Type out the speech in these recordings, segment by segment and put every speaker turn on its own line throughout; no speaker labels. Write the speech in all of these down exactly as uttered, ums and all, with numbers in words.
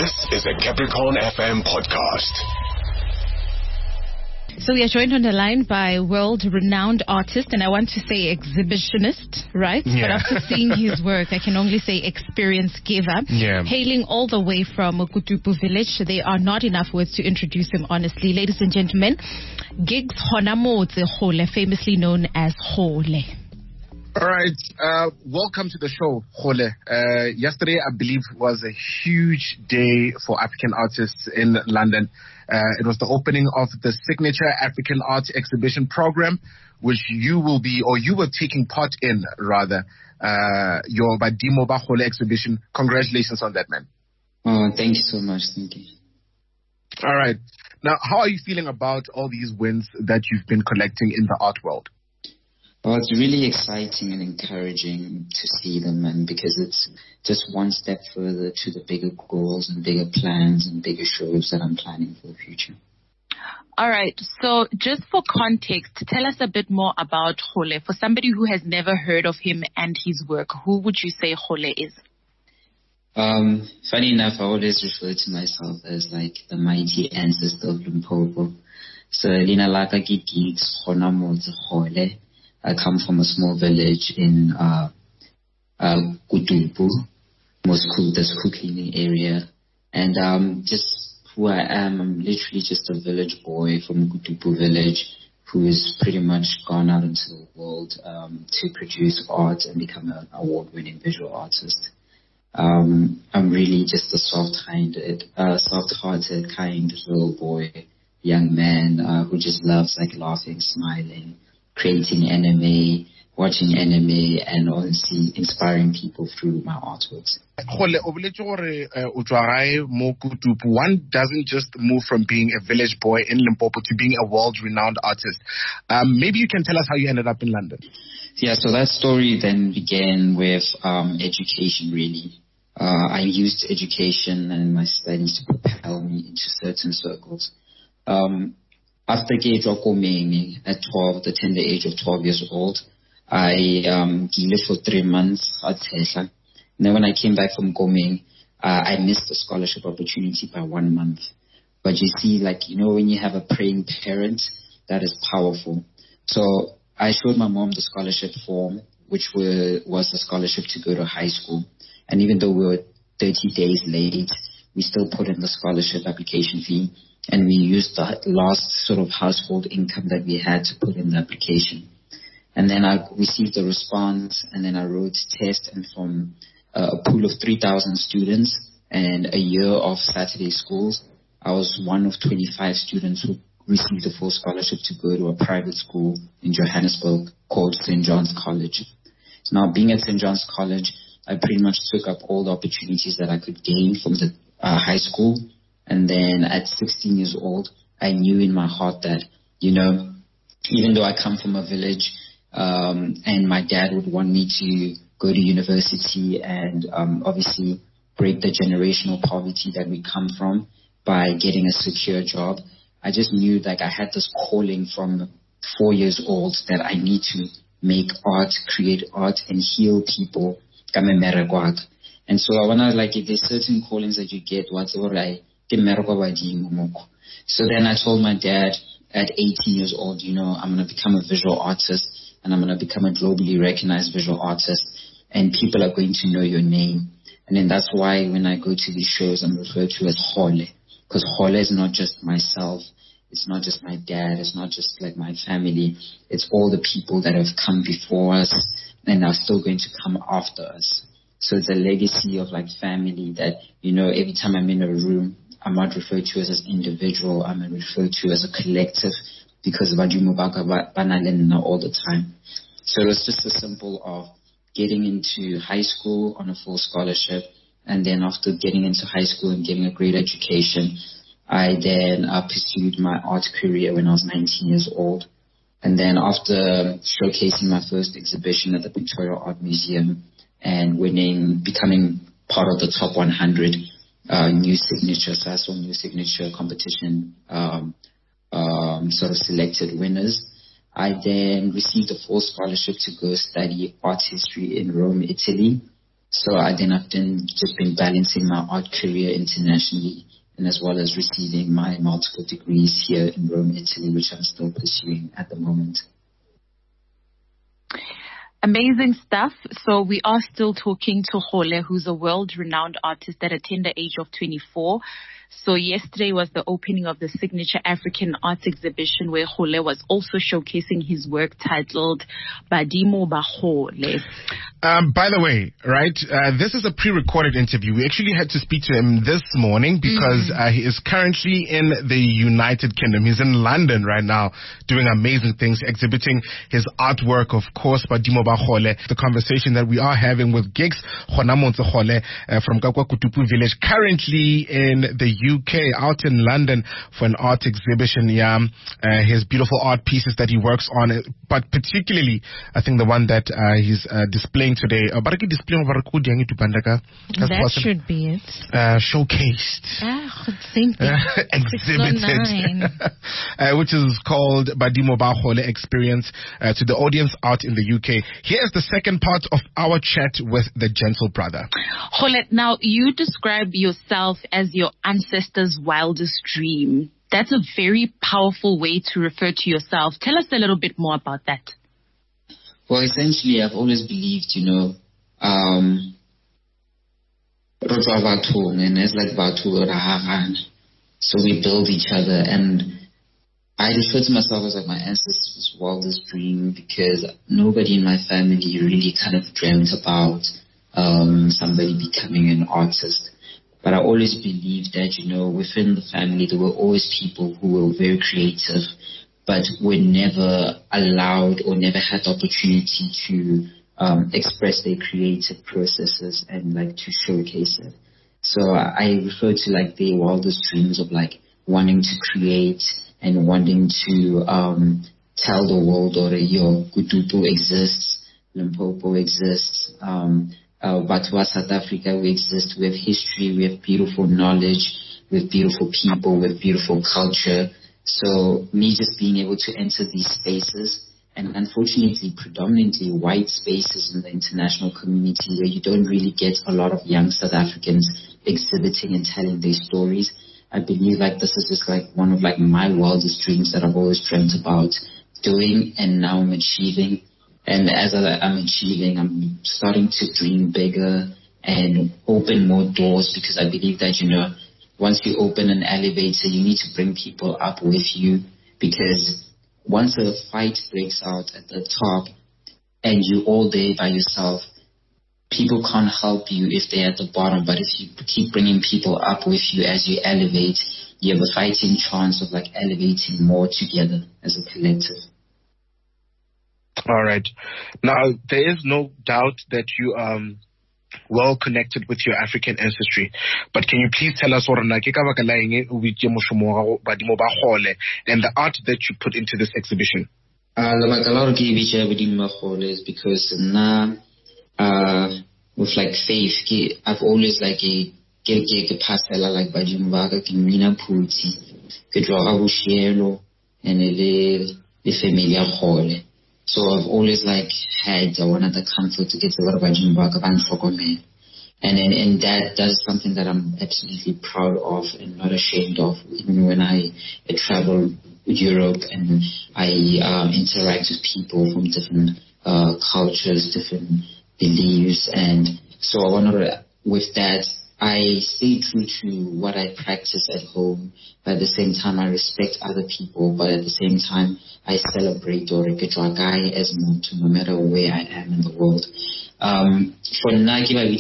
This is a Capricorn F M podcast.
So we are joined on the line by world-renowned artist, and I want to say exhibitionist, right?
Yeah.
But after seeing his work, I can only say experience giver.
Yeah.
Hailing all the way from Kutupu village, there are not enough words to introduce him honestly. Ladies and gentlemen, Giggs Honamotse Khole, famously known as Khole.
All right, uh, welcome to the show, Khole. Uh, yesterday, I believe, was a huge day for African artists in London. Uh, it was the opening of the Signature African Art Exhibition program, which you will be, or you were taking part in, rather, uh, your Badimo Ba Khole exhibition. Congratulations on that, man.
Oh, thank you so much. Thank you.
All right. Now, how are you feeling about all these wins that you've been collecting in the art world?
Well, it's really exciting and encouraging to see them, and because it's just one step further to the bigger goals and bigger plans and bigger shows that I'm planning for the future.
All right. So just for context, tell us a bit more about Khole. For somebody who has never heard of him and his work, who would you say Khole is?
Um, funny enough, I always refer to myself as like the mighty ancestor of Limpopo. So, Lina Laka Giggs Honamotse Khole. I come from a small village in uh, uh, Kutupu, Moscow, the school cleaning area. And um, just who I am, I'm literally just a village boy from Kutupu village who has pretty much gone out into the world um, to produce art and become an award-winning visual artist. Um, I'm really just a soft-hearted, uh, soft-hearted, kind little boy, young man uh, who just loves like laughing, smiling, creating anime, watching anime, and honestly inspiring people through my artworks.
One doesn't just move from being a village boy in Limpopo to being a world-renowned artist. Um, maybe you can tell us how you ended up in London.
Yeah, so that story then began with um, education, really. Uh, I used education and my studies to propel me into certain circles. Um, After age of Komeng at twelve, the tender age of twelve years old, I um, lived for three months at Tesla. And then when I came back from Komeng, uh, I missed the scholarship opportunity by one month. But you see, like, you know, when you have a praying parent, that is powerful. So I showed my mom the scholarship form, which were, was a scholarship to go to high school. And even though we were thirty days late, we still put in the scholarship application fee. And we used the last sort of household income that we had to put in the application. And then I received a response, and then I wrote test, and from uh, a pool of three thousand students and a year of Saturday schools, I was one of twenty-five students who received a full scholarship to go to a private school in Johannesburg called Saint John's College. So now, being at Saint John's College, I pretty much took up all the opportunities that I could gain from the uh, high school. And then at sixteen years old, I knew in my heart that, you know, even though I come from a village um, and my dad would want me to go to university and um, obviously break the generational poverty that we come from by getting a secure job, I just knew like I had this calling from four years old that I need to make art, create art, and heal people. And so I want to, like, if there's certain callings that you get, what's all right. So then I told my dad at eighteen years old, you know, I'm going to become a visual artist, and I'm going to become a globally recognized visual artist, and people are going to know your name. And then that's why when I go to these shows, I'm referred to as Khole, because Khole is not just myself, it's not just my dad, it's not just like my family, it's all the people that have come before us and are still going to come after us. So it's a legacy of like family that, you know, every time I'm in a room, I'm not referred to as an individual, I'm referred to as a collective, because Badumo Baka Banalena all the time. So it was just a simple of getting into high school on a full scholarship, and then after getting into high school and getting a great education, I then uh, pursued my art career when I was nineteen years old. And then after showcasing my first exhibition at the Victoria Art Museum and winning, becoming part of the top one hundred uh, new signature, S A S O new signature competition, um, um, sort of selected winners, I then received a full scholarship to go study art history in Rome, Italy. So I then I've been, just been balancing my art career internationally, and as well as receiving my multiple degrees here in Rome, Italy, which I'm still pursuing at the moment.
Amazing stuff. So we are still talking to Kgole, who's a world-renowned artist at a tender age of twenty-four. So yesterday was the opening of the signature African Arts exhibition, where Kgole was also showcasing his work titled Badimo ba Kgole.
Um, by the way, right, uh, this is a pre-recorded interview. We actually had to speak to him this morning because mm. uh, he is currently in the United Kingdom. He's in London right now doing amazing things, exhibiting his artwork, of course, Badimo ba Kgole. The conversation that we are having with Giggs Honamotse Kgole uh, from KwaKutupu Village, currently in the U K, out in London for an art exhibition. Yeah, uh, his beautiful art pieces that he works on, but particularly, I think the one that uh, he's uh, displaying today. Uh, that
should be it.
Uh, showcased.
Ah, same thing.
Uh, exhibited. uh, which is called Badimo ba Kgole Experience uh, to the audience out in the U K. Here's the second part of our chat with the gentle brother.
Kgole, now you describe yourself as your ancestors' wildest dream. That's a very powerful way to refer to yourself. Tell us a little bit more about that.
Well, essentially, I've always believed, you know, um, and it's like so we build each other, and I refer to myself as like my ancestors' wildest dream because nobody in my family really kind of dreamt about um, somebody becoming an artist. But I always believed that, you know, within the family, there were always people who were very creative, but were never allowed or never had the opportunity to um, express their creative processes and, like, to showcase it. So I refer to, like, their wildest dreams of, like, wanting to create and wanting to um, tell the world, or, yo, Kutupu exists, Limpopo exists, um, Uh, but for South Africa, we exist. We have history, we have beautiful knowledge, we have beautiful people, we have beautiful culture. So me just being able to enter these spaces, and unfortunately predominantly white spaces in the international community where you don't really get a lot of young South Africans exhibiting and telling their stories. I believe like this is just like one of like my wildest dreams that I've always dreamt about doing, and now I'm achieving. And as I'm achieving, I'm starting to dream bigger and open more doors, because I believe that, you know, once you open an elevator, you need to bring people up with you, because once a fight breaks out at the top and you're all there by yourself, people can't help you if they're at the bottom. But if you keep bringing people up with you as you elevate, you have a fighting chance of like elevating more together as a collective.
All right. Now, there is no doubt that you are um, well connected with your African ancestry. But can you please tell us what and the art that you put into this exhibition?
Uh, is because now, uh, with like faith, I've always like a get pastel like Bajimbaga, Kimina Puti, Kedra Bushielo, and the familiar hall. So I've always like had I wanted the comfort to get to the Bajimbaga and Fogome. And then and that that's something that I'm absolutely proud of and not ashamed of. Even when I, I travel Europe and I uh, interact with people from different uh, cultures, different beliefs, and so I wanna with that I stay true to what I practice at home, but at the same time I respect other people, but at the same time I celebrate Oriketwagai as Muntu, no matter where I am in the world. Um, for Nagi, uh,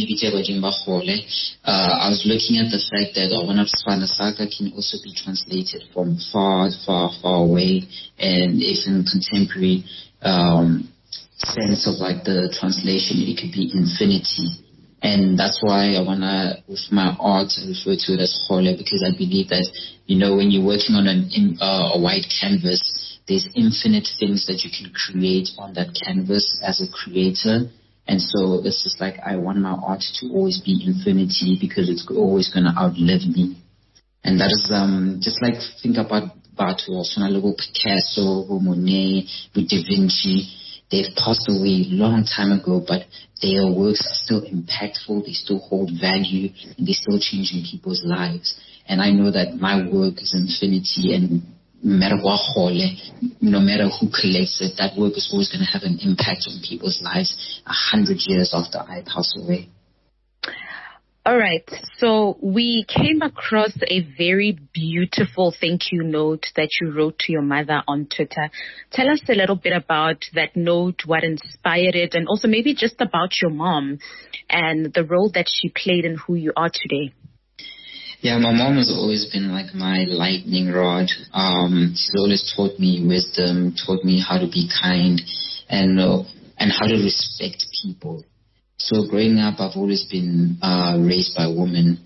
I was looking at the fact that Awanapswana Saga can also be translated from far, far, far away, and if in contemporary um, sense of like the translation, it could be infinity. And that's why I want to, with my art, I refer to it as Kgole, because I believe that, you know, when you're working on an, in, uh, a white canvas, there's infinite things that you can create on that canvas as a creator. And so it's just like I want my art to always be infinity, because it's always going to outlive me. And that is um just like think about Batu, Picasso, Monet, Da Vinci. they've passed away long time ago, but their works are still impactful, they still hold value, and they're still changing people's lives. And I know that my work is infinity, and no matter what hole, no matter who collects it, that work is always going to have an impact on people's lives a hundred years after I pass away.
All right. So we came across a very beautiful thank you note that you wrote to your mother on Twitter. Tell us a little bit about that note, what inspired it, and also maybe just about your mom and the role that she played in who you are today.
Yeah, my mom has always been like my lightning rod. Um, she's always taught me wisdom, taught me how to be kind, and uh, and how to respect people. So growing up, I've always been uh, raised by women.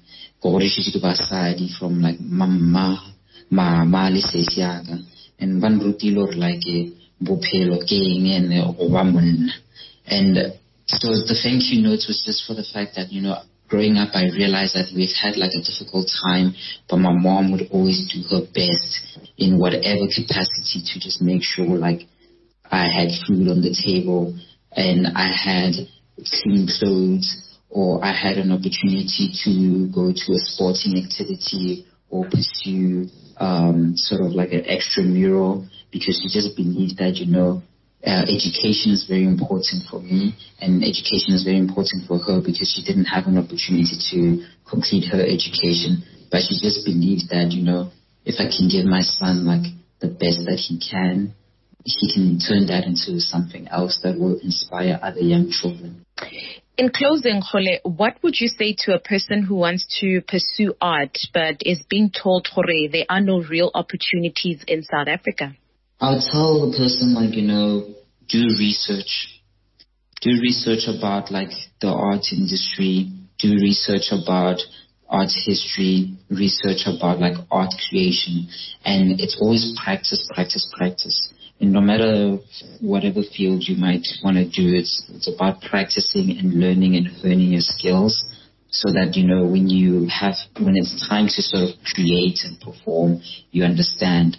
From like mama, mama, lisesiaga, and one rutilo like a bopelo king and a woman. And so the thank you notes was just for the fact that, you know, growing up, I realized that we've had like a difficult time, but my mom would always do her best in whatever capacity to just make sure like I had food on the table and I had clean clothes, or I had an opportunity to go to a sporting activity or pursue um, sort of like an extramural, because she just believed that, you know, uh, education is very important for me, and education is very important for her because she didn't have an opportunity to complete her education. But she just believed that, you know, if I can give my son like the best that he can, he can turn that into something else that will inspire other young children.
In closing, Kgole, what would you say to a person who wants to pursue art but is being told, Kgole, there are no real opportunities in South Africa?
I'll tell the person, like, you know, do research. Do research about, like, the art industry. Do research about art history. Research about, like, art creation. And it's always practice, practice, practice. And no matter whatever field you might want to do, it's it's about practicing and learning and honing your skills, so that, you know, when you have when it's time to sort of create and perform, you understand.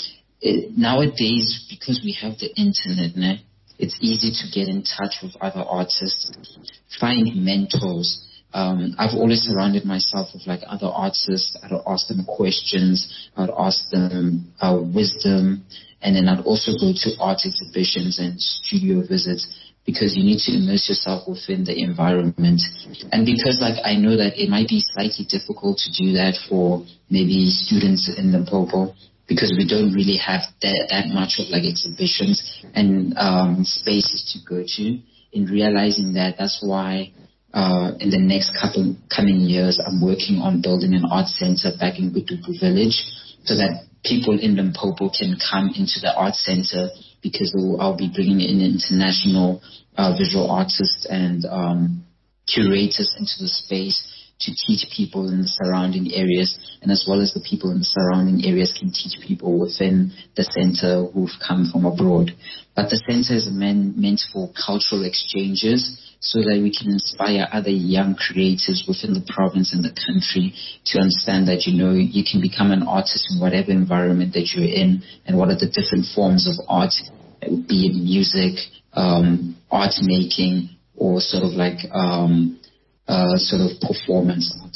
It, nowadays, because we have the internet, né, it's easy to get in touch with other artists, find mentors. Um, I've always surrounded myself with like other artists. I'd ask them questions. I'd ask them uh, wisdom. And then I'd also go to art exhibitions and studio visits, because you need to immerse yourself within the environment. And because like I know that it might be slightly difficult to do that for maybe students in Limpopo, because we don't really have that, that much of like exhibitions and um, spaces to go to. In realizing that, that's why uh, in the next couple coming years, I'm working on building an art center back in Kutupu village, so that people in Limpopo can come into the art center, because I'll be bringing in international uh, visual artists and um, curators into the space to teach people in the surrounding areas, and as well as the people in the surrounding areas can teach people within the center who've come from abroad. But the center is meant, meant for cultural exchanges, so that we can inspire other young creatives within the province and the country to understand that, you know, you can become an artist in whatever environment that you're in, and what are the different forms of art, be it music, um, art making, or sort of like um, uh, sort of performance art.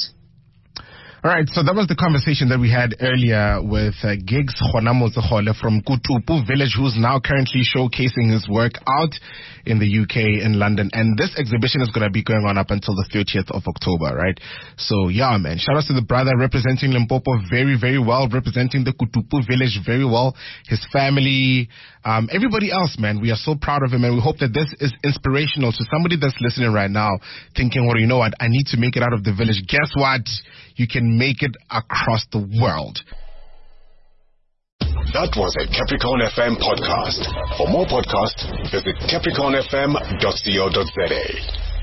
All right, so that was the conversation that we had earlier with uh, Giggs Kgonamotse-Kgole from Kutupu Village, who's now currently showcasing his work out in the U K, in London. And this exhibition is going to be going on up until the thirtieth of October, right? So, yeah, man, shout out to the brother representing Limpopo very, very well, representing the Kutupu Village very well, his family, um, everybody else, man. We are so proud of him, and we hope that this is inspirational to somebody that's listening right now, thinking, well, you know what, I need to make it out of the village. Guess what? You can make it across the world.
That was a Capricorn F M podcast. For more podcasts, visit capricorn f m dot co dot za.